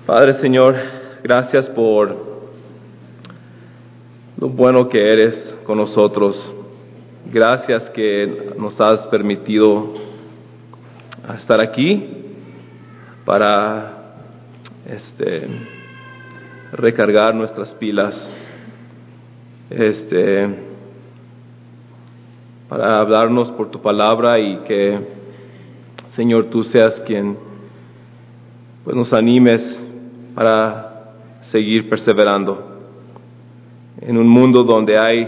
Padre Señor, gracias por lo bueno que eres con nosotros. Gracias que nos has permitido estar aquí para recargar nuestras pilas, para hablarnos por tu palabra y que, Señor, tú seas quien pues nos animes para seguir perseverando en un mundo donde hay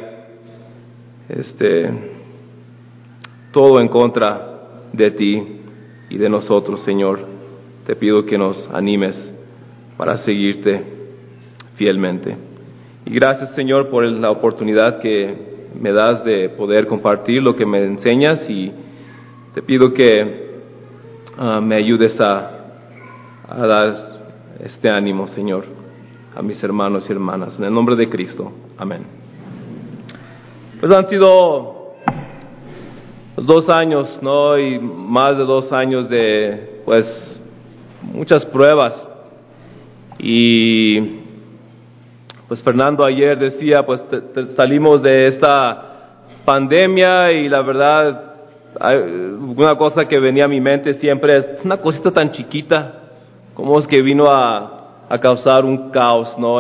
todo en contra de ti y de nosotros, Señor. Te pido que nos animes para seguirte fielmente. Y gracias, Señor, por la oportunidad que me das de poder compartir lo que me enseñas, y te pido que me ayudes a dar este ánimo, Señor, a mis hermanos y hermanas. En el nombre de Cristo. Amén. Pues han sido 2 años, ¿no? Y más de 2 años de, pues, muchas pruebas. Y, pues, Fernando ayer decía, pues, salimos de esta pandemia y la verdad, una cosa que venía a mi mente siempre es una cosita tan chiquita. ¿Cómo es que vino a causar un caos, no?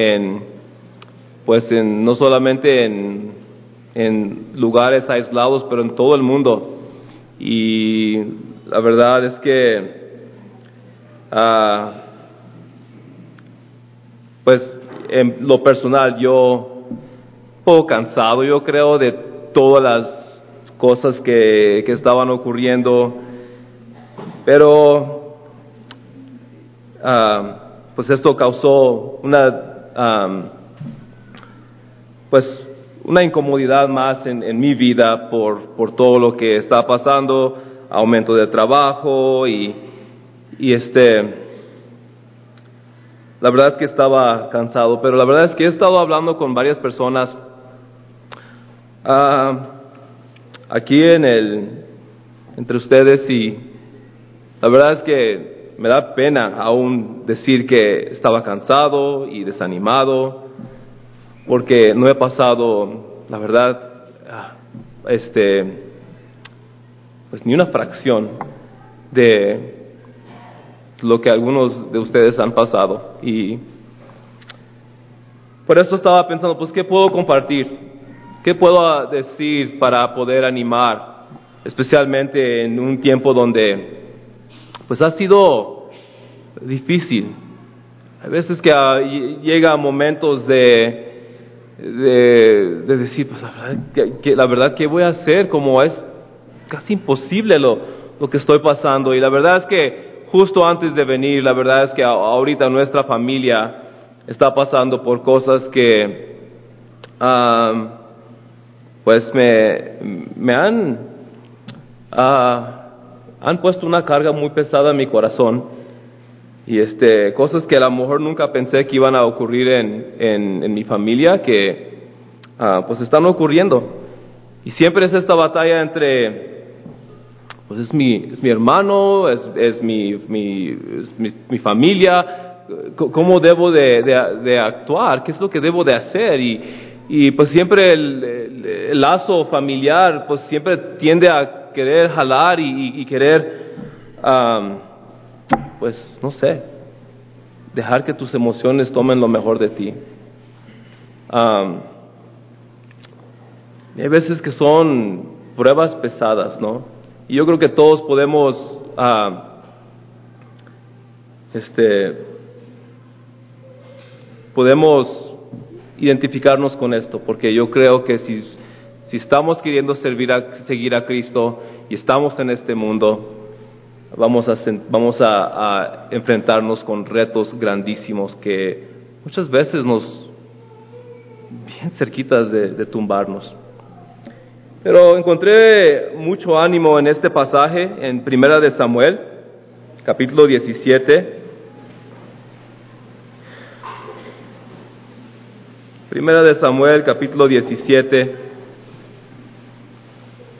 No solamente en lugares aislados, pero en todo el mundo. Y la verdad es que, pues, en lo personal, yo un poco cansado, yo creo, de todas las cosas que estaban ocurriendo, pero pues esto causó una incomodidad más en mi vida por todo lo que está pasando, aumento de trabajo y la verdad es que estaba cansado, pero la verdad es que he estado hablando con varias personas aquí entre ustedes, y la verdad es que me da pena aún decir que estaba cansado y desanimado, porque no he pasado, la verdad, pues ni una fracción de lo que algunos de ustedes han pasado. Y por eso estaba pensando, pues, ¿qué puedo compartir? ¿Qué puedo decir para poder animar? Especialmente en un tiempo donde pues ha sido difícil. Hay veces que llega momentos de decir, pues la verdad, ¿qué voy a hacer? Como es casi imposible lo que estoy pasando. Y la verdad es que justo antes de venir, la verdad es que ahorita nuestra familia está pasando por cosas que pues me han puesto una carga muy pesada en mi corazón, y cosas que a lo mejor nunca pensé que iban a ocurrir en mi familia, que pues están ocurriendo. Y siempre es esta batalla entre, pues es mi hermano, es mi familia. ¿Cómo debo de actuar? ¿Qué es lo que debo de hacer? Y pues siempre el lazo familiar pues siempre tiende a querer jalar y querer, pues no sé, dejar que tus emociones tomen lo mejor de ti. Hay veces que son pruebas pesadas, ¿no? Y yo creo que todos podemos podemos identificarnos con esto, porque yo creo que si estamos queriendo seguir a Cristo y estamos en este mundo, vamos a enfrentarnos con retos grandísimos que muchas veces bien cerquitas de tumbarnos. Pero encontré mucho ánimo en este pasaje en Primera de Samuel, capítulo 17. Primera de Samuel, capítulo 17.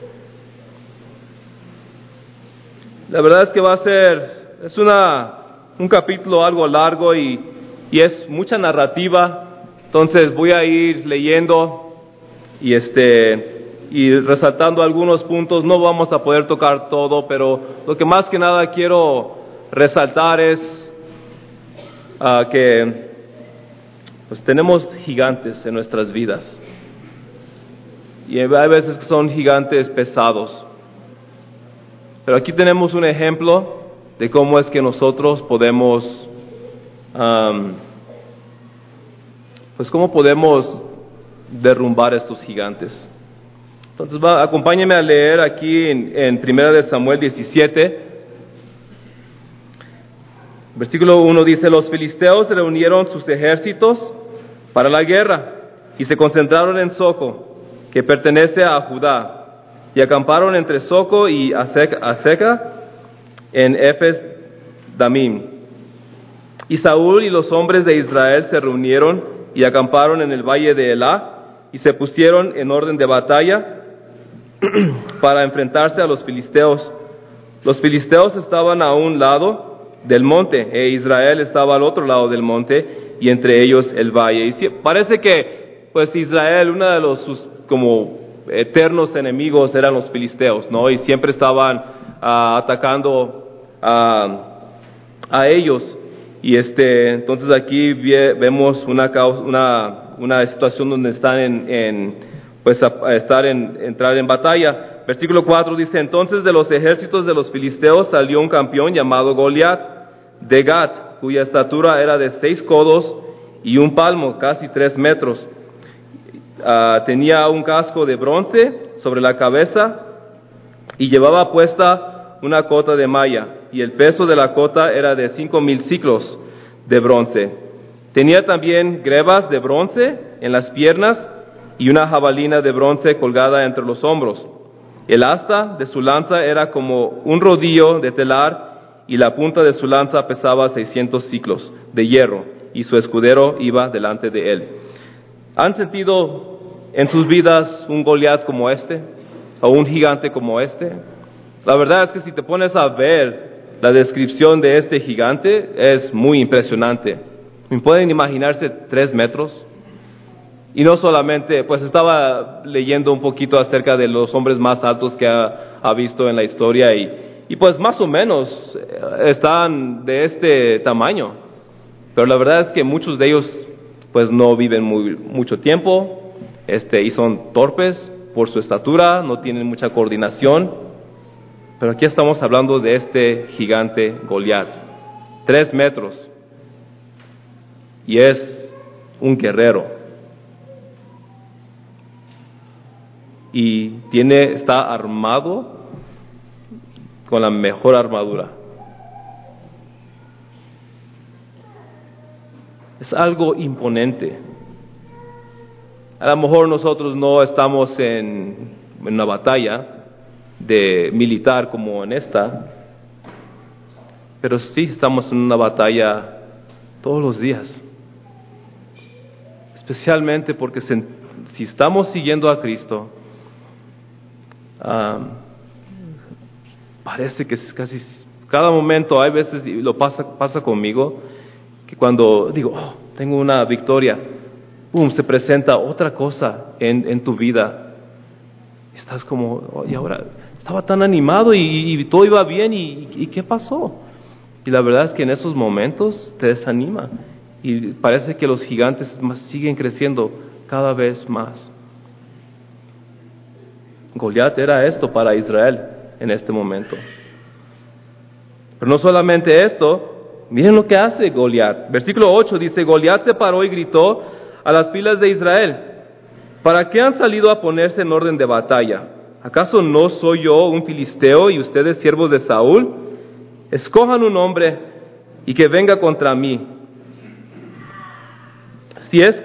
La verdad es que es una un capítulo algo largo y es mucha narrativa, entonces voy a ir leyendo y resaltando algunos puntos. No vamos a poder tocar todo, pero lo que más que nada quiero resaltar es que pues tenemos gigantes en nuestras vidas. Y hay veces que son gigantes pesados. Pero aquí tenemos un ejemplo de cómo es que nosotros podemos, cómo podemos derrumbar estos gigantes. Entonces acompáñenme a leer aquí en 1 de Samuel 17. Versículo 1 dice: los filisteos reunieron sus ejércitos para la guerra y se concentraron en Soco, que pertenece a Judá, y acamparon entre Soco y Aseca en Efes Damim. Y Saúl y los hombres de Israel se reunieron y acamparon en el valle de Elá y se pusieron en orden de batalla para enfrentarse a los filisteos. Los filisteos estaban a un lado del monte e Israel estaba al otro lado del monte y entre ellos el valle. Y parece que pues Israel, uno de sus como eternos enemigos eran los filisteos, ¿no? Y siempre estaban atacando a ellos. Y entonces aquí vemos una situación donde están entrar en batalla. Versículo 4 dice: entonces de los ejércitos de los filisteos salió un campeón llamado Goliat de Gat, cuya estatura era de 6 codos y un palmo, casi 3 metros. Tenía un casco de bronce sobre la cabeza y llevaba puesta una cota de malla, y el peso de la cota era de 5,000 siclos de bronce. Tenía también grebas de bronce en las piernas y una jabalina de bronce colgada entre los hombros. El asta de su lanza era como un rodillo de telar y la punta de su lanza pesaba 600 siclos de hierro, y su escudero iba delante de él. ¿Han sentido en sus vidas un Goliat como este? ¿O un gigante como este? La verdad es que si te pones a ver la descripción de este gigante, es muy impresionante. ¿Pueden imaginarse 3 metros? Y no solamente, pues estaba leyendo un poquito acerca de los hombres más altos que ha visto en la historia y pues más o menos están de este tamaño. Pero la verdad es que muchos de ellos pues no viven mucho tiempo, y son torpes por su estatura, no tienen mucha coordinación. Pero aquí estamos hablando de este gigante Goliat, 3 metros, y es un guerrero. Y está armado con la mejor armadura. Es algo imponente. A lo mejor nosotros no estamos en una batalla militar como en esta, pero sí estamos en una batalla todos los días. Especialmente porque si estamos siguiendo a Cristo, parece que es casi cada momento, hay veces, y lo pasa conmigo, que cuando digo, tengo una victoria, se presenta otra cosa en tu vida. Estás como, y ahora estaba tan animado y todo iba bien, y ¿qué pasó? Y la verdad es que en esos momentos te desanima y parece que los gigantes siguen creciendo cada vez más. Goliat era esto para Israel en este momento. Pero no solamente esto, miren lo que hace Goliat. Versículo 8 dice: Goliat se paró y gritó a las filas de Israel: ¿para qué han salido a ponerse en orden de batalla? ¿Acaso no soy yo un filisteo y ustedes siervos de Saúl? Escojan un hombre y que venga contra mí. Si es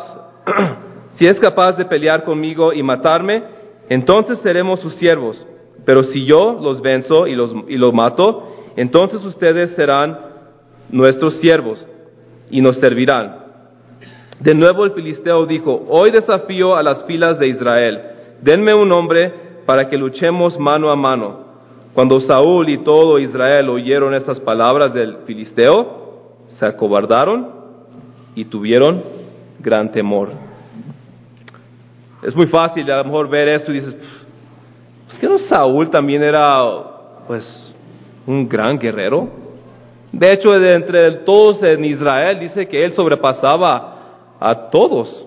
capaz de pelear conmigo y matarme, entonces seremos sus siervos. Pero si yo los venzo y los mato, entonces ustedes serán nuestros siervos y nos servirán. De nuevo el filisteo dijo: hoy desafío a las filas de Israel. Denme un hombre para que luchemos mano a mano. Cuando Saúl y todo Israel oyeron estas palabras del filisteo, se acobardaron y tuvieron gran temor. Es muy fácil a lo mejor ver esto y dices, ¿pues que no Saúl también era pues un gran guerrero? De hecho, de entre todos en Israel dice que él sobrepasaba a todos.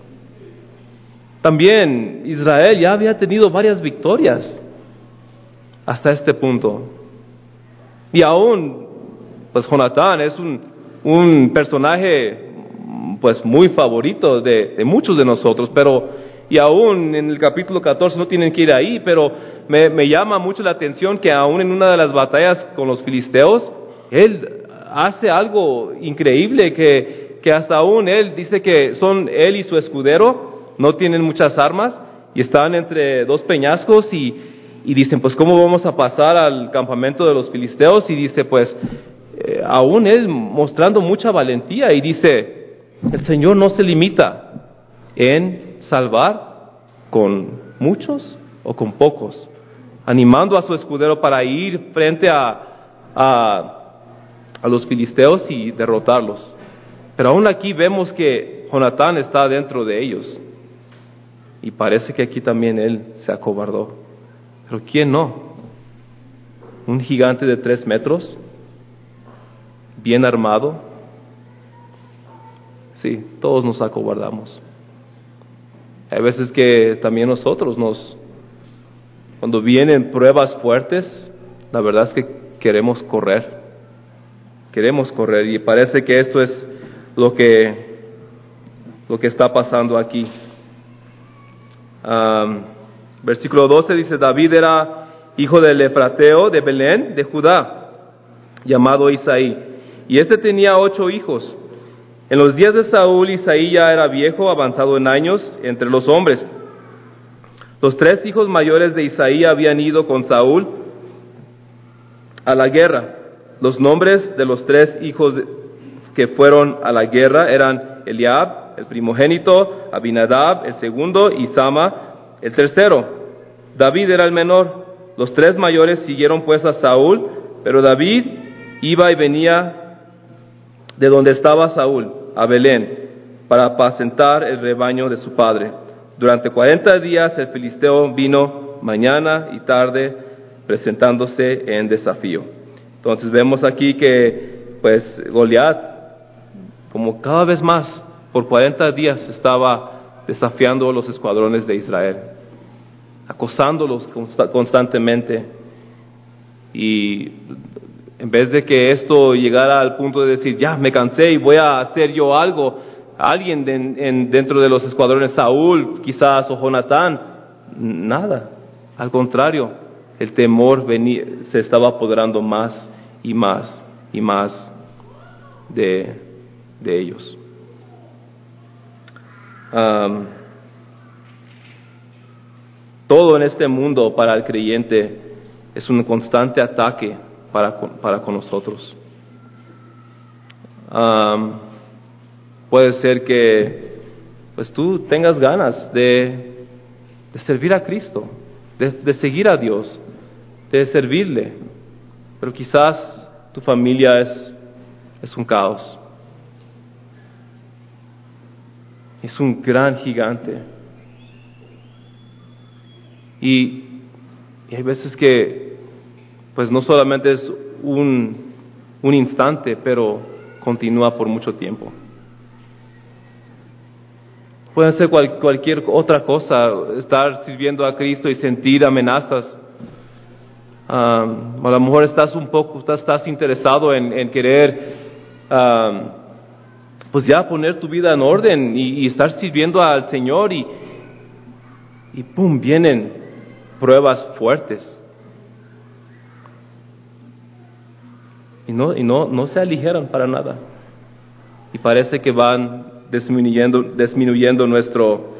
También Israel ya había tenido varias victorias hasta este punto. Y aún, pues Jonatán es un personaje pues muy favorito de muchos de nosotros, y aún en el capítulo 14, no tienen que ir ahí, pero me llama mucho la atención que aún en una de las batallas con los filisteos, él hace algo increíble que hasta aún él dice que son él y su escudero, no tienen muchas armas y están entre dos peñascos y dicen, pues ¿cómo vamos a pasar al campamento de los filisteos? Y dice, pues aún él mostrando mucha valentía y dice, el Señor no se limita en salvar con muchos o con pocos, animando a su escudero para ir frente a los filisteos y derrotarlos. Pero aún aquí vemos que Jonatán está dentro de ellos. Y parece que aquí también él se acobardó. Pero ¿quién no? Un gigante de 3 metros, bien armado. Sí, todos nos acobardamos. Hay veces que también nosotros cuando vienen pruebas fuertes, la verdad es que queremos correr y parece que esto es lo que está pasando aquí. Versículo 12 dice, David era hijo del efrateo de Belén, de Judá, llamado Isaí, y este tenía 8 hijos. En los días de Saúl, Isaí ya era viejo, avanzado en años entre los hombres. Los 3 hijos mayores de Isaí habían ido con Saúl a la guerra. Los nombres de los 3 hijos que fueron a la guerra eran Eliab, el primogénito, Abinadab, el segundo, y Sama, el tercero. David era el menor. Los 3 mayores siguieron pues a Saúl, pero David iba y venía de donde estaba Saúl, a Belén, para apacentar el rebaño de su padre. Durante 40 días el filisteo vino mañana y tarde, presentándose en desafío. Entonces vemos aquí que pues Goliat, como cada vez más, por 40 días estaba desafiando los escuadrones de Israel, acosándolos constantemente. Y en vez de que esto llegara al punto de decir, ya me cansé y voy a hacer yo algo, alguien dentro de los escuadrones, Saúl quizás o Jonatán, nada, al contrario, el temor se estaba apoderando más y más y más de ellos. Todo en este mundo para el creyente es un constante ataque para con nosotros. Puede ser que pues tú tengas ganas de servir a Cristo, de seguir a Dios, de servirle, pero quizás tu familia es un caos, es un gran gigante, y hay veces que pues no solamente es un instante, pero continúa por mucho tiempo. Puede ser cualquier otra cosa, estar sirviendo a Cristo y sentir amenazas. A lo mejor estás interesado en querer, pues ya poner tu vida en orden y estar sirviendo al Señor y pum, vienen pruebas fuertes. Y no se aligeran para nada. Y parece que van disminuyendo nuestro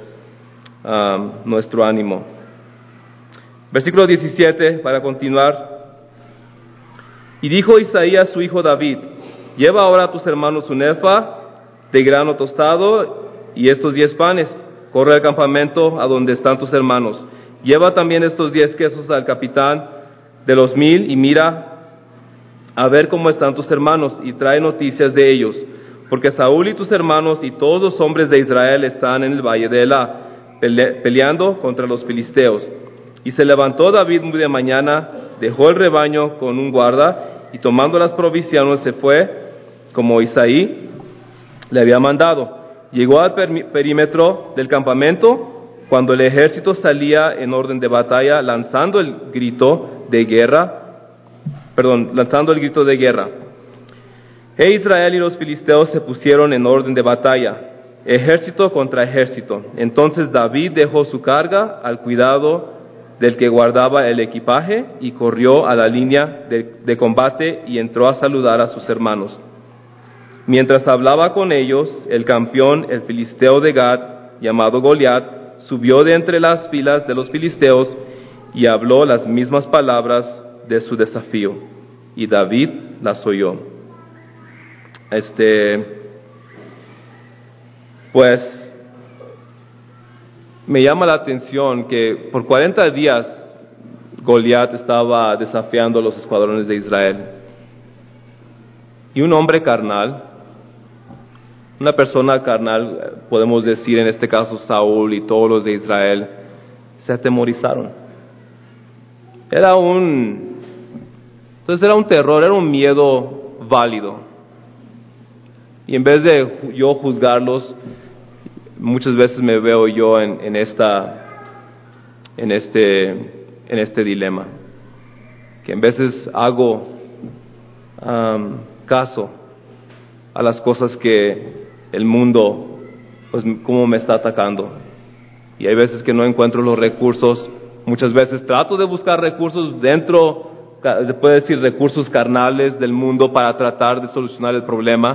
ánimo. Versículo 17, para continuar. Y dijo Isaí a su hijo David, lleva ahora a tus hermanos un efa de grano tostado y estos 10 panes. Corre al campamento a donde están tus hermanos. Lleva también estos 10 quesos al capitán de los 1000 y mira a ver cómo están tus hermanos y trae noticias de ellos, porque Saúl y tus hermanos y todos los hombres de Israel están en el valle de Elá, peleando contra los filisteos. Y se levantó David muy de mañana, dejó el rebaño con un guarda, y tomando las provisiones se fue, como Isaí le había mandado. Llegó al perímetro del campamento, cuando el ejército salía en orden de batalla, lanzando el grito de guerra. Israel y los filisteos se pusieron en orden de batalla, ejército contra ejército. Entonces David dejó su carga al cuidado del que guardaba el equipaje y corrió a la línea de combate y entró a saludar a sus hermanos. Mientras hablaba con ellos, el campeón, el filisteo de Gad, llamado Goliat, subió de entre las filas de los filisteos y habló las mismas palabras de su desafío, y David las oyó. Pues me llama la atención que por 40 días Goliat estaba desafiando a los escuadrones de Israel. Y un hombre carnal, una persona carnal, podemos decir en este caso Saúl y todos los de Israel, se atemorizaron. Era un terror, era un miedo válido. Y en vez de yo juzgarlos, muchas veces me veo yo en este dilema, que en veces hago caso a las cosas que el mundo, pues, cómo me está atacando. Y hay veces que no encuentro los recursos. Muchas veces trato de buscar recursos dentro, se puede decir recursos carnales del mundo para tratar de solucionar el problema.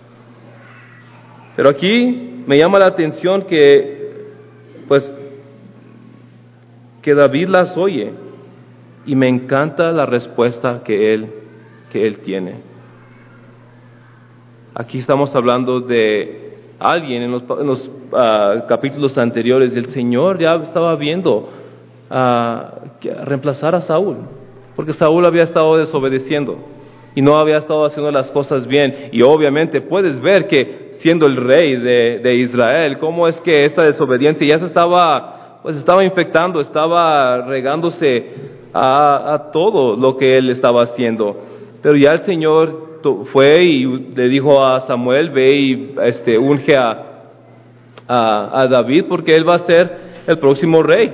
Pero aquí me llama la atención que David las oye y me encanta la respuesta que él tiene. Aquí estamos hablando de alguien en los capítulos anteriores, el Señor ya estaba viendo reemplazar a Saúl, porque Saúl había estado desobedeciendo y no había estado haciendo las cosas bien. Y obviamente puedes ver que siendo el rey de Israel, cómo es que esta desobediencia ya se estaba infectando, estaba regándose a todo lo que él estaba haciendo. Pero ya el Señor fue y le dijo a Samuel: ve y unge a David, porque él va a ser el próximo rey.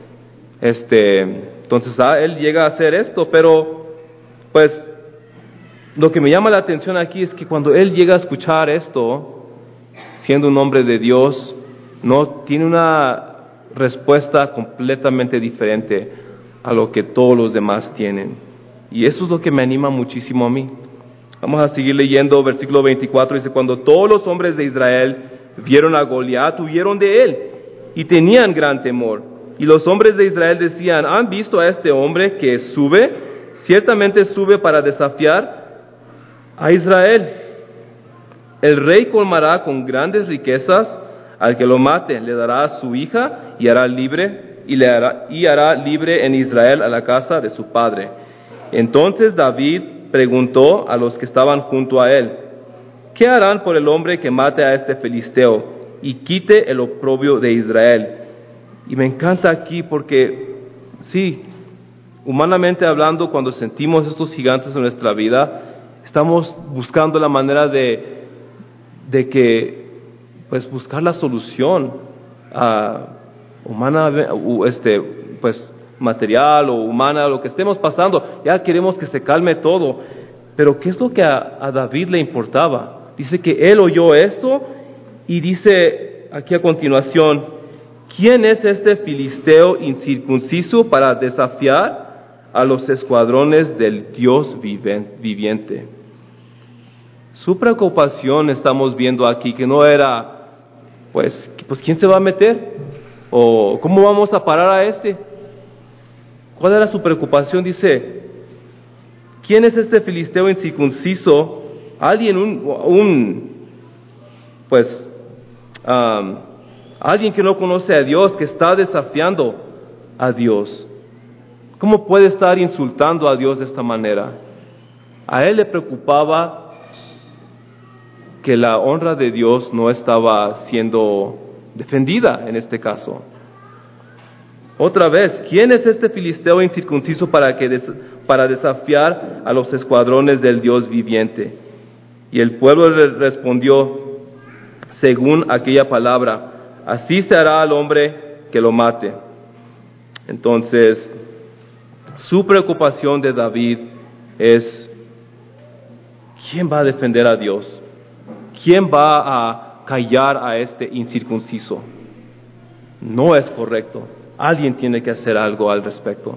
Entonces él llega a hacer esto, pero pues lo que me llama la atención aquí es que cuando él llega a escuchar esto, siendo un hombre de Dios, no tiene una respuesta completamente diferente a lo que todos los demás tienen. Y eso es lo que me anima muchísimo a mí. Vamos a seguir leyendo, versículo 24, dice: cuando todos los hombres de Israel vieron a Goliat, huyeron de él y tenían gran temor. Y los hombres de Israel decían: ¿han visto a este hombre que sube? Ciertamente sube para desafiar a Israel. El rey colmará con grandes riquezas al que lo mate, le dará a su hija y hará libre en Israel a la casa de su padre. Entonces David preguntó a los que estaban junto a él: ¿qué harán por el hombre que mate a este filisteo y quite el oprobio de Israel? Y me encanta aquí porque, sí, humanamente hablando, cuando sentimos estos gigantes en nuestra vida, estamos buscando la manera de que, pues, buscar la solución humana, pues, material o humana, lo que estemos pasando. Ya queremos que se calme todo. Pero ¿qué es lo que a David le importaba? Dice que él oyó esto y dice aquí a continuación: ¿quién es este filisteo incircunciso para desafiar a los escuadrones del Dios viviente? Su preocupación estamos viendo aquí que no era, pues ¿quién se va a meter? ¿O cómo vamos a parar a este? ¿Cuál era su preocupación? Dice: ¿quién es este filisteo incircunciso? Alguien, alguien que no conoce a Dios, que está desafiando a Dios. ¿Cómo puede estar insultando a Dios de esta manera? A él le preocupaba que la honra de Dios no estaba siendo defendida en este caso. Otra vez, ¿quién es este filisteo incircunciso para desafiar a los escuadrones del Dios viviente? Y el pueblo le respondió según aquella palabra: así se hará al hombre que lo mate. Entonces, su preocupación de David es: ¿quién va a defender a Dios? ¿Quién va a callar a este incircunciso? No es correcto. Alguien tiene que hacer algo al respecto.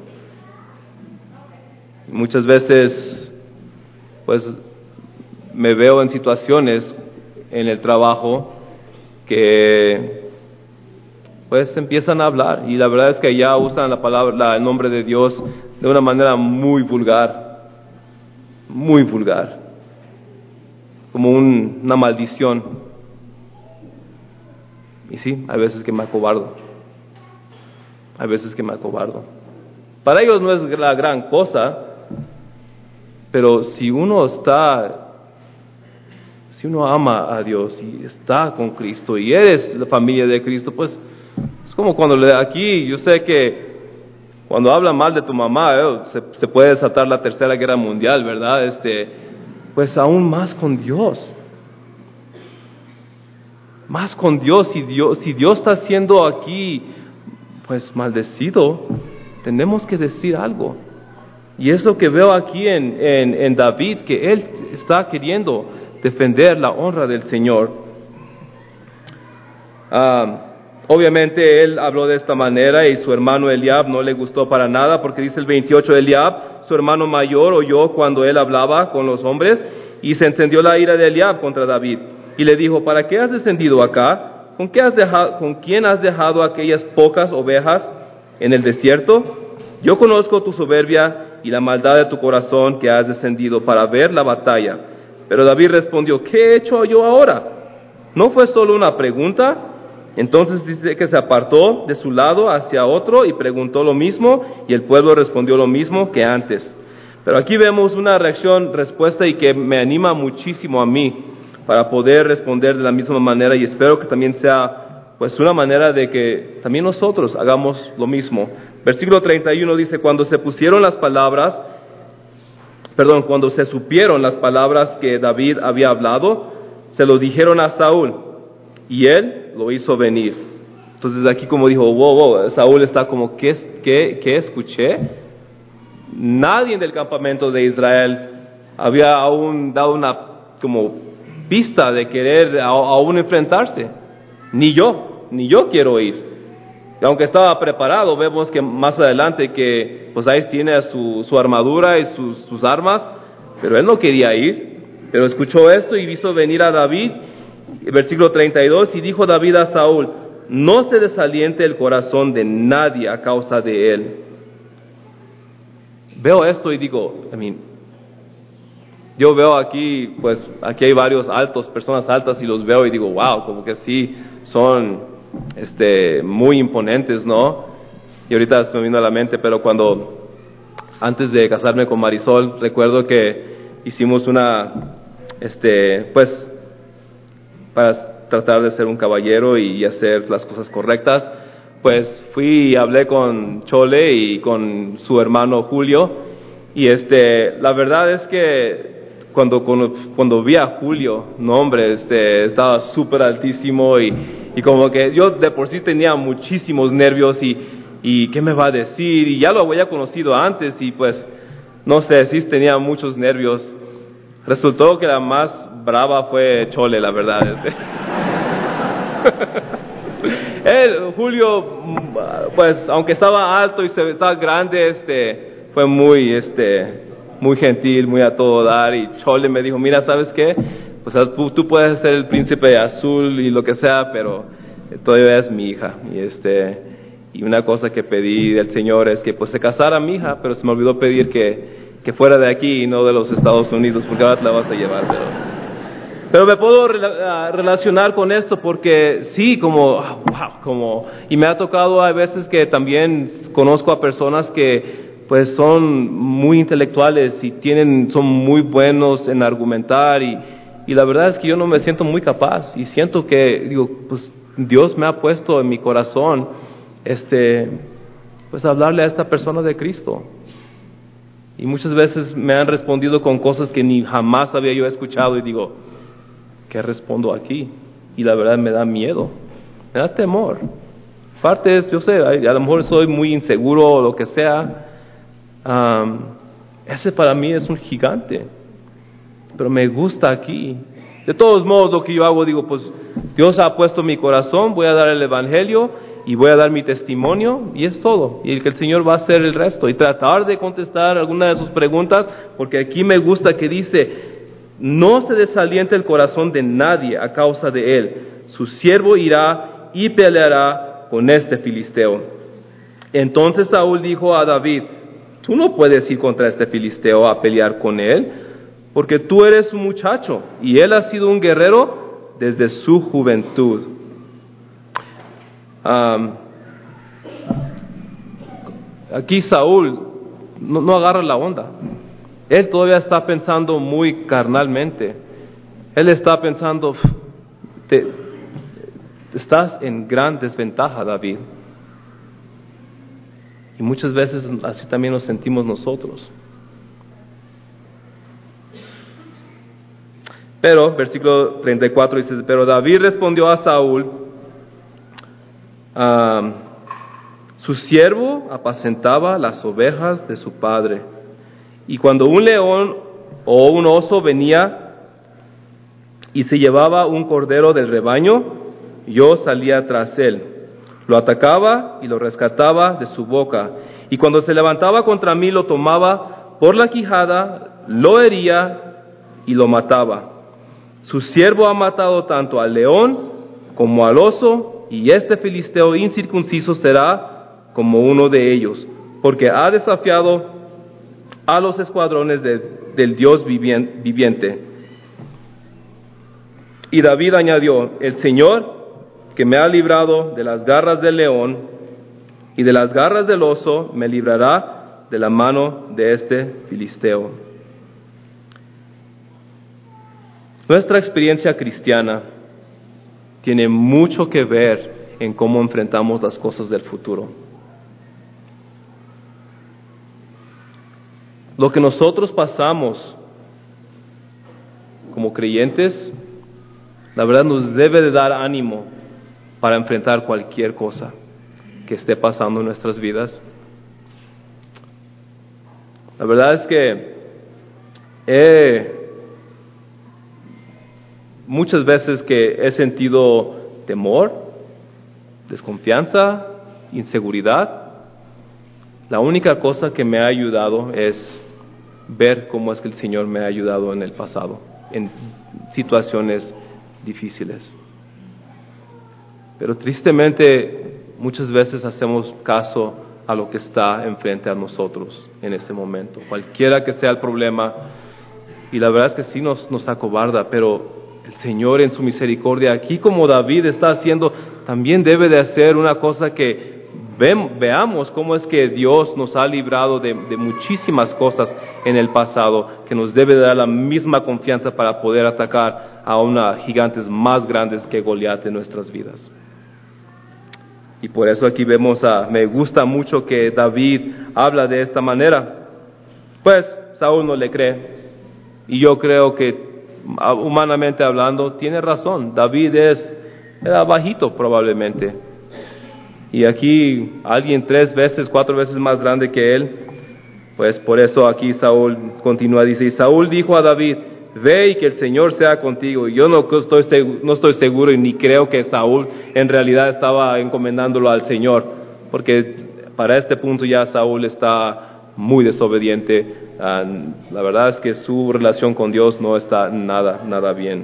Muchas veces, pues, me veo en situaciones en el trabajo que, pues, empiezan a hablar y la verdad es que ya usan la palabra, el nombre de Dios de una manera muy vulgar, como una maldición. Y sí, hay veces que me acobardo. Para ellos no es la gran cosa, pero si uno ama a Dios y está con Cristo y eres la familia de Cristo, pues es como cuando aquí, yo sé que cuando hablan mal de tu mamá, se puede desatar la Tercera Guerra Mundial, ¿verdad? Pues aún más con Dios. Si Dios está siendo aquí, pues maldecido, tenemos que decir algo. Y eso que veo aquí en David, que él está queriendo defender la honra del Señor. Obviamente él habló de esta manera y su hermano Eliab no le gustó para nada, porque dice el 28, Eliab, su hermano mayor, oyó cuando él hablaba con los hombres y se encendió la ira de Eliab contra David y le dijo: ¿para qué has descendido acá? ¿Con quién has dejado aquellas pocas ovejas en el desierto? Yo conozco tu soberbia y la maldad de tu corazón, que has descendido para ver la batalla. Pero David respondió: ¿qué he hecho yo ahora? ¿No fue solo una pregunta? Entonces dice que se apartó de su lado hacia otro y preguntó lo mismo, y el pueblo respondió lo mismo que antes. Pero aquí vemos una respuesta y que me anima muchísimo a mí para poder responder de la misma manera, y espero que también sea pues una manera de que también nosotros hagamos lo mismo. Versículo 31 dice: cuando se supieron las palabras que David había hablado, se lo dijeron a Saúl, y él lo hizo venir. Entonces aquí como dijo, wow, Saúl está como, ¿qué escuché? Nadie del campamento de Israel había aún dado una como pista de querer aún enfrentarse. Ni yo quiero ir. Y aunque estaba preparado, vemos que más adelante que pues ahí tiene su armadura y sus armas, pero él no quería ir. Pero escuchó esto y hizo venir a David. Versículo 32, y dijo David a Saúl: no se desaliente el corazón de nadie a causa de él. Veo esto y digo, yo veo aquí, pues aquí hay varios personas altas, y los veo y digo, wow, como que sí, son muy imponentes, ¿no? Y ahorita estoy viendo a la mente, pero antes de casarme con Marisol, recuerdo que hicimos pues para tratar de ser un caballero y hacer las cosas correctas, pues fui y hablé con Chole y con su hermano Julio, y la verdad es que cuando vi a Julio, no hombre, estaba súper altísimo y como que yo de por sí tenía muchísimos nervios y qué me va a decir, y ya lo había conocido antes y pues no sé, sí tenía muchos nervios. Resultó que la más brava fue Chole, la verdad. Julio, pues aunque estaba alto y estaba grande, fue muy gentil, muy a todo dar, y Chole me dijo, mira, ¿sabes qué? Pues tú puedes ser el príncipe azul y lo que sea, pero todavía es mi hija, y una cosa que pedí del Señor es que pues se casara mi hija, pero se me olvidó pedir que fuera de aquí y no de los Estados Unidos, porque ahora te la vas a llevar, pero me puedo relacionar con esto porque sí, y me ha tocado a veces que también conozco a personas que pues son muy intelectuales y son muy buenos en argumentar y la verdad es que yo no me siento muy capaz y siento que, digo, pues Dios me ha puesto en mi corazón, pues hablarle a esta persona de Cristo. Y muchas veces me han respondido con cosas que ni jamás había yo escuchado y digo, ¿qué respondo aquí? Y la verdad me da miedo, me da temor. Parte es, yo sé, a lo mejor soy muy inseguro o lo que sea. Ese para mí es un gigante, pero me gusta aquí. De todos modos, lo que yo hago, digo, pues Dios ha puesto mi corazón, voy a dar el evangelio y voy a dar mi testimonio y es todo. Y que el Señor va a hacer el resto y tratar de contestar alguna de sus preguntas, porque aquí me gusta que dice, no se desaliente el corazón de nadie a causa de él. Su siervo irá y peleará con este filisteo. Entonces Saúl dijo a David, tú no puedes ir contra este filisteo a pelear con él, porque tú eres un muchacho y él ha sido un guerrero desde su juventud. Aquí Saúl no agarra la onda. Él todavía está pensando muy carnalmente. Él está pensando, estás en gran desventaja, David. Y muchas veces así también nos sentimos nosotros. Pero, versículo 34 dice, pero David respondió a Saúl, su siervo apacentaba las ovejas de su padre, y cuando un león o un oso venía y se llevaba un cordero del rebaño, yo salía tras él, lo atacaba y lo rescataba de su boca, y cuando se levantaba contra mí lo tomaba por la quijada, lo hería y lo mataba. Su siervo ha matado tanto al león como al oso, y este filisteo incircunciso será como uno de ellos, porque ha desafiado a los escuadrones del Dios viviente. Y David añadió, el Señor que me ha librado de las garras del león y de las garras del oso, me librará de la mano de este filisteo. Nuestra experiencia cristiana tiene mucho que ver en cómo enfrentamos las cosas del futuro. Lo que nosotros pasamos como creyentes, la verdad nos debe de dar ánimo para enfrentar cualquier cosa que esté pasando en nuestras vidas. La verdad es que muchas veces que he sentido temor, desconfianza, inseguridad, la única cosa que me ha ayudado es ver cómo es que el Señor me ha ayudado en el pasado, en situaciones difíciles. Pero tristemente muchas veces hacemos caso a lo que está enfrente a nosotros en ese momento, cualquiera que sea el problema, y la verdad es que sí nos acobarda, pero el Señor en su misericordia, aquí como David está haciendo, también debe de hacer una cosa que veamos cómo es que Dios nos ha librado de muchísimas cosas en el pasado, que nos debe de dar la misma confianza para poder atacar a gigantes más grandes que Goliat en nuestras vidas. Y por eso aquí vemos me gusta mucho que David habla de esta manera. Pues Saúl no le cree, y yo creo que humanamente hablando tiene razón. David era bajito probablemente, y aquí alguien 3 veces, 4 veces más grande que él. Pues por eso aquí Saúl continúa, dice, y Saúl dijo a David, ve y que el Señor sea contigo. Y yo no estoy seguro y ni creo que Saúl en realidad estaba encomendándolo al Señor, porque para este punto ya Saúl está muy desobediente. La verdad es que su relación con Dios no está nada bien.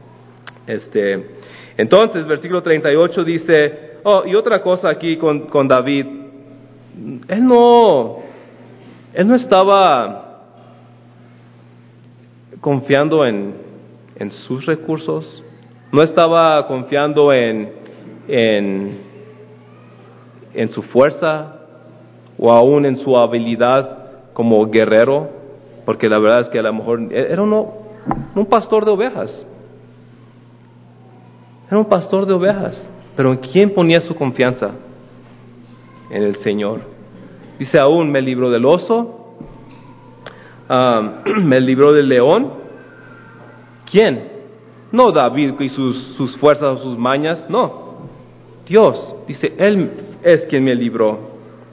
Entonces, versículo 38 dice, y otra cosa aquí con David, él no estaba confiando en sus recursos, no estaba confiando en su fuerza o aún en su habilidad como guerrero, porque la verdad es que a lo mejor era un pastor de ovejas. Era un pastor de ovejas, pero ¿en quién ponía su confianza? En el Señor. Dice aún, me libró del oso, me libró del león. ¿Quién? No David y sus fuerzas o sus mañas, no. Dios, dice, Él es quien me libró.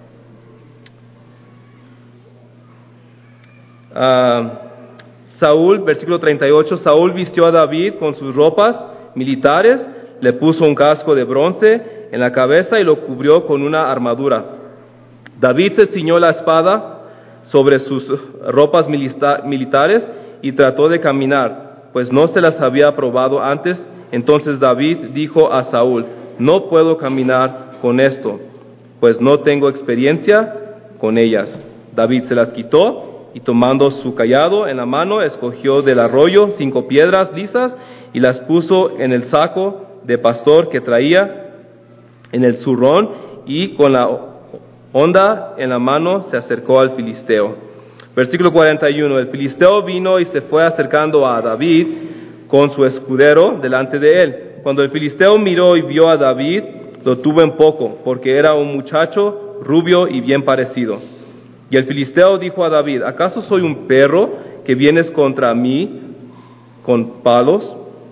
Saúl, versículo 38, Saúl vistió a David con sus ropas militares, le puso un casco de bronce en la cabeza y lo cubrió con una armadura. David se ciñó la espada sobre sus ropas militares y trató de caminar, pues no se las había probado antes. Entonces David dijo a Saúl, no puedo caminar con esto, pues no tengo experiencia con ellas. David se las quitó y tomando su cayado en la mano, escogió del arroyo 5 piedras lisas y las puso en el saco de pastor que traía en el zurrón, y con la honda en la mano se acercó al filisteo. Versículo 41, el filisteo vino y se fue acercando a David con su escudero delante de él. Cuando el filisteo miró y vio a David, lo tuvo en poco, porque era un muchacho rubio y bien parecido. Y el filisteo dijo a David, ¿acaso soy un perro que vienes contra mí con palos?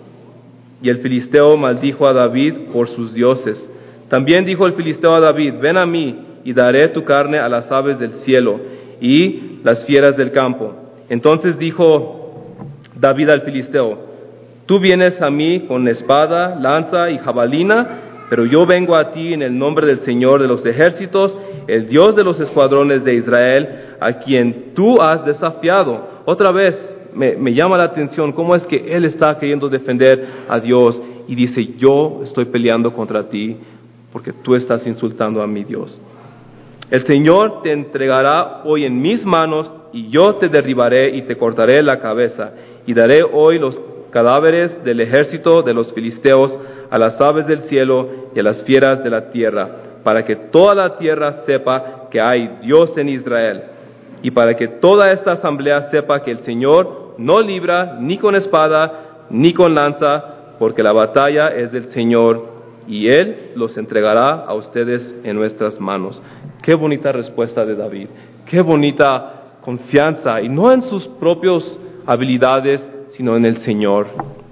Y el filisteo maldijo a David por sus dioses. También dijo el filisteo a David, ven a mí y daré tu carne a las aves del cielo y las fieras del campo. Entonces dijo David al filisteo, tú vienes a mí con espada, lanza y jabalina, pero yo vengo a ti en el nombre del Señor de los ejércitos, el Dios de los escuadrones de Israel, a quien tú has desafiado. Otra vez me llama la atención cómo es que él está queriendo defender a Dios y dice, yo estoy peleando contra ti porque tú estás insultando a mi Dios. El Señor te entregará hoy en mis manos y yo te derribaré y te cortaré la cabeza y daré hoy los cadáveres del ejército de los filisteos a las aves del cielo y a las fieras de la tierra, para que toda la tierra sepa que hay Dios en Israel, y para que toda esta asamblea sepa que el Señor no libra ni con espada ni con lanza, porque la batalla es del Señor, y Él los entregará a ustedes en nuestras manos. Qué bonita respuesta de David, qué bonita confianza, y no en sus propias habilidades, sino en el Señor.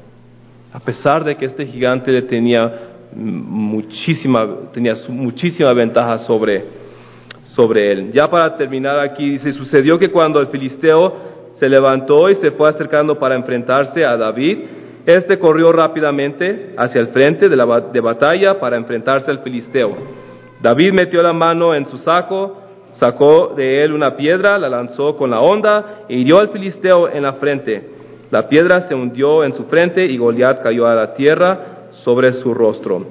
A pesar de que este gigante le tenía muchísima ventaja sobre él. Ya para terminar aquí, dice, sucedió que cuando el filisteo se levantó y se fue acercando para enfrentarse a David, este corrió rápidamente hacia el frente de batalla para enfrentarse al filisteo. David metió la mano en su saco, sacó de él una piedra, la lanzó con la honda e hirió al filisteo en la frente. La piedra se hundió en su frente y Goliat cayó a la tierra sobre su rostro.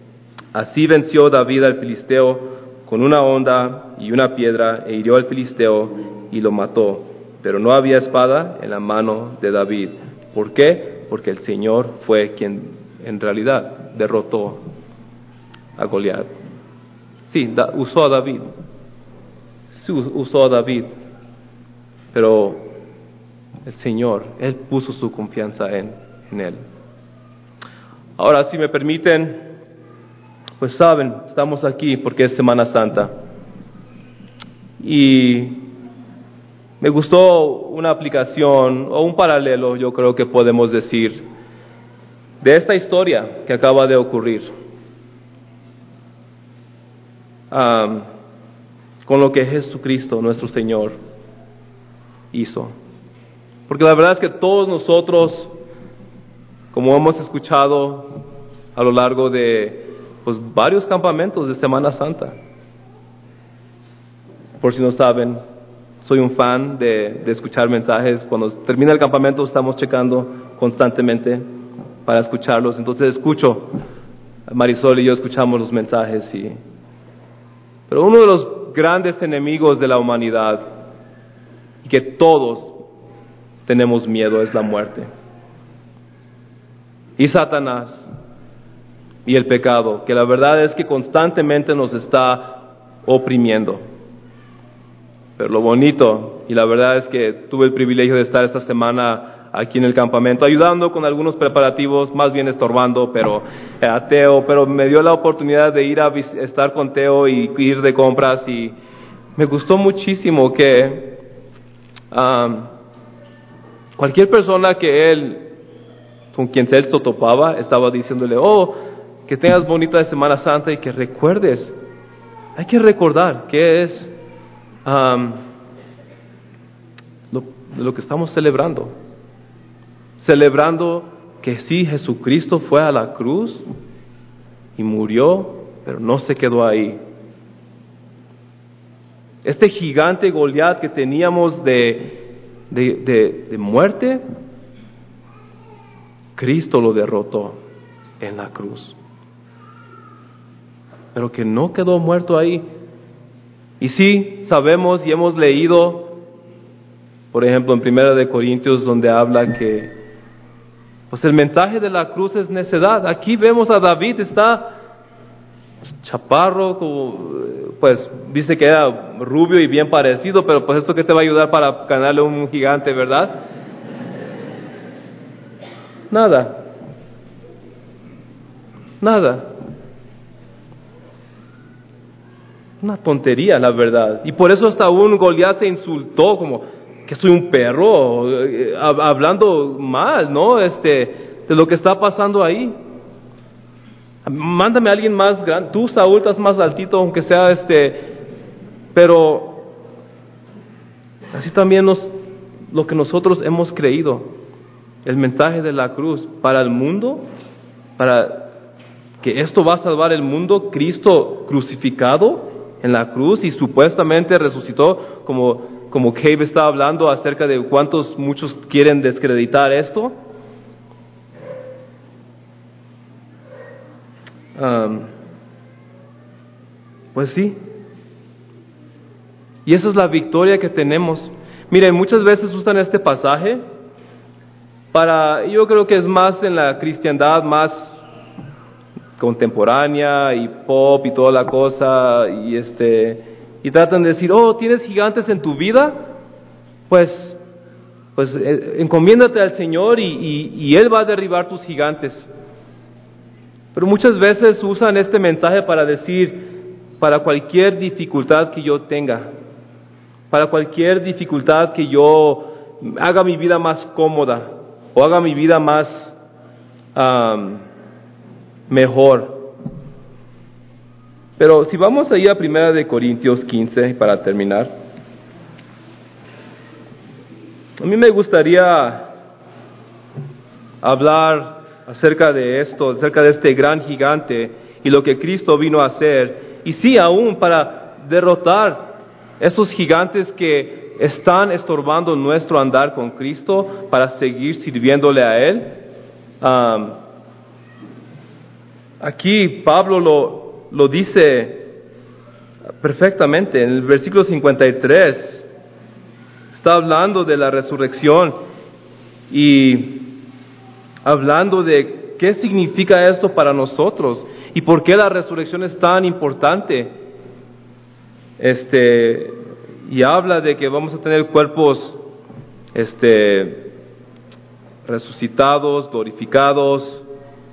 Así venció David al filisteo con una honda y una piedra e hirió al filisteo y lo mató. Pero no había espada en la mano de David. ¿Por qué? Porque el Señor fue quien en realidad derrotó a Goliat. Sí, usó a David. Sí, usó a David. Pero el Señor, Él puso su confianza en Él. Ahora, si me permiten, pues saben, estamos aquí porque es Semana Santa. Y me gustó una aplicación o un paralelo, yo creo que podemos decir, de esta historia que acaba de ocurrir, con lo que Jesucristo, nuestro Señor, hizo. Porque la verdad es que todos nosotros, como hemos escuchado a lo largo de varios campamentos de Semana Santa, por si no saben, soy un fan de escuchar mensajes. Cuando termina el campamento estamos checando constantemente para escucharlos. Entonces escucho, Marisol y yo escuchamos los mensajes. Pero uno de los grandes enemigos de la humanidad, y que todos tenemos miedo, es la muerte. Y Satanás y el pecado, que la verdad es que constantemente nos está oprimiendo. Pero lo bonito, y la verdad es que tuve el privilegio de estar esta semana aquí en el campamento, ayudando con algunos preparativos, más bien estorbando, pero a Teo, pero me dio la oportunidad de ir a estar con Teo y ir de compras, y me gustó muchísimo que cualquier persona con quien él se topaba, estaba diciéndole, que tengas bonita Semana Santa y que recuerdes. Hay que recordar que es lo que estamos celebrando. Celebrando que sí, Jesucristo fue a la cruz y murió, pero no se quedó ahí. Este gigante Goliat que teníamos de muerte, Cristo lo derrotó en la cruz. Pero que no quedó muerto ahí. Y sí, sabemos y hemos leído, por ejemplo, en 1 Corintios, donde habla que pues el mensaje de la cruz es necedad. Aquí vemos a David, está chaparro, pues dice que era rubio y bien parecido, pero pues esto que te va a ayudar para ganarle a un gigante, ¿verdad? Nada. Una tontería, la verdad. Y por eso hasta un Goliat se insultó como que soy un perro, hablando mal, ¿no? De lo que está pasando ahí. Mándame a alguien más grande. Tú, Saúl, estás más altito, aunque sea pero así también lo que nosotros hemos creído, el mensaje de la cruz para el mundo, para que esto va a salvar el mundo, Cristo crucificado en la cruz y supuestamente resucitó, como Cave está hablando acerca de muchos quieren descreditar esto. Pues sí. Y esa es la victoria que tenemos. Miren, muchas veces usan este pasaje yo creo que es más en la cristiandad, más contemporánea y pop y toda la cosa, y tratan de decir, ¿tienes gigantes en tu vida? Pues encomiéndate al Señor y Él va a derribar tus gigantes. Pero muchas veces usan este mensaje para decir, para cualquier dificultad que yo tenga, para cualquier dificultad que yo haga mi vida más cómoda o haga mi vida más mejor. Pero si vamos ahí a 1 Corintios 15 para terminar, a mí me gustaría hablar acerca de esto, acerca de este gran gigante y lo que Cristo vino a hacer, y sí, aún para derrotar esos gigantes que están estorbando nuestro andar con Cristo para seguir sirviéndole a Él. Aquí Pablo lo dice perfectamente en el versículo 53. Está hablando de la resurrección y hablando de qué significa esto para nosotros y por qué la resurrección es tan importante. Y habla de que vamos a tener cuerpos resucitados, glorificados.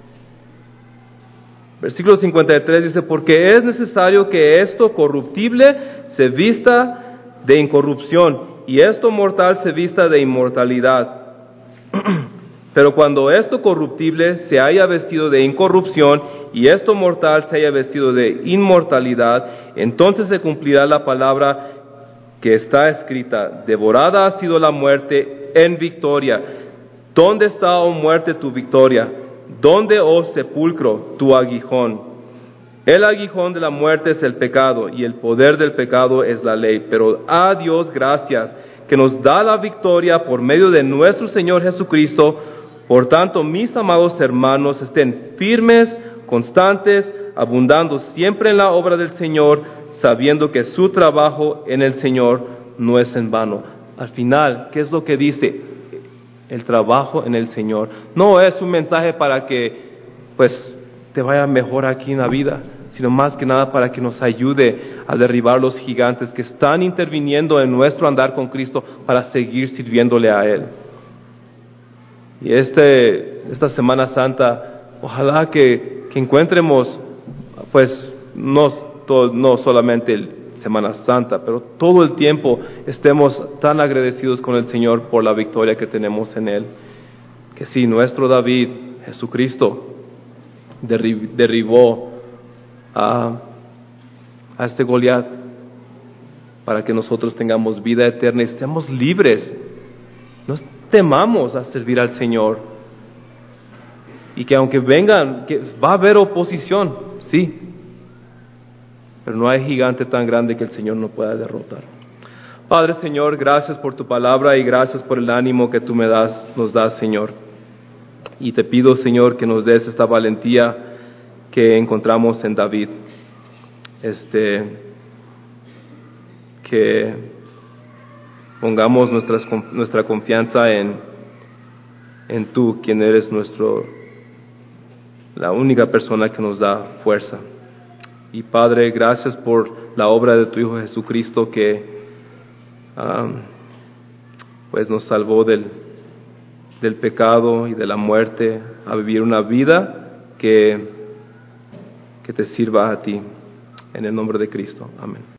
Versículo 53 dice, porque es necesario que esto corruptible se vista de incorrupción y esto mortal se vista de inmortalidad. Pero cuando esto corruptible se haya vestido de incorrupción y esto mortal se haya vestido de inmortalidad, entonces se cumplirá la palabra que está escrita, devorada ha sido la muerte en victoria. ¿Dónde está, oh muerte, tu victoria? ¿Dónde, oh sepulcro, tu aguijón? El aguijón de la muerte es el pecado y el poder del pecado es la ley. Pero a Dios gracias que nos da la victoria por medio de nuestro Señor Jesucristo. Por tanto, mis amados hermanos, estén firmes, constantes, abundando siempre en la obra del Señor, sabiendo que su trabajo en el Señor no es en vano. Al final, ¿qué es lo que dice? El trabajo en el Señor. No es un mensaje para que, te vaya mejor aquí en la vida, sino más que nada para que nos ayude a derribar los gigantes que están interviniendo en nuestro andar con Cristo para seguir sirviéndole a Él. Y esta Semana Santa, ojalá que encuentremos, pues, no solamente el Semana Santa, pero todo el tiempo estemos tan agradecidos con el Señor por la victoria que tenemos en Él. Que sí, nuestro David, Jesucristo, derribó a este Goliat para que nosotros tengamos vida eterna y estemos libres. No temamos a servir al Señor. Y que aunque vengan, que va a haber oposición, sí, pero no hay gigante tan grande que el Señor no pueda derrotar. Padre, Señor, gracias por tu palabra y gracias por el ánimo que tú nos das, Señor. Y te pido, Señor, que nos des esta valentía que encontramos en David. Que pongamos nuestra confianza en tú, quien eres la única persona que nos da fuerza. Y Padre, gracias por la obra de tu Hijo Jesucristo que pues nos salvó del pecado y de la muerte a vivir una vida que te sirva a ti. En el nombre de Cristo. Amén.